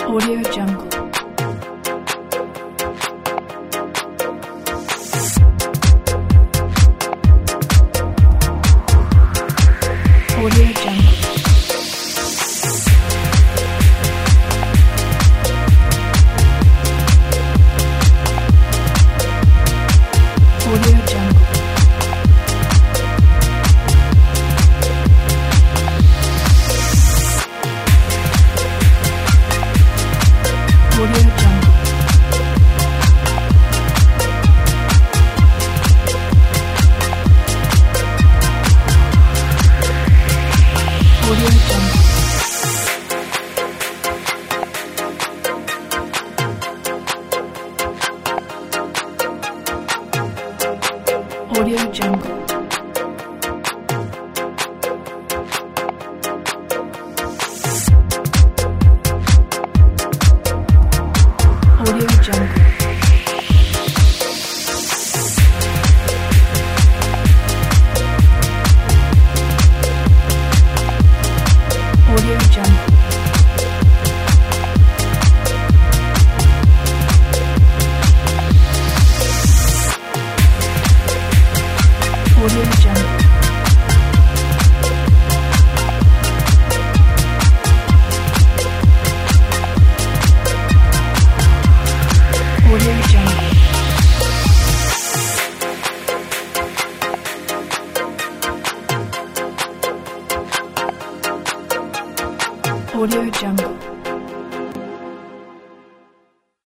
Audio Jungle. Audio Jungle. Audio Jungle. Audio Jungle. Audio Jungle. Audio Jungle. Audio Jungle. Audio Jungle. Audio Jungle. Audio Jungle. Audio Jungle.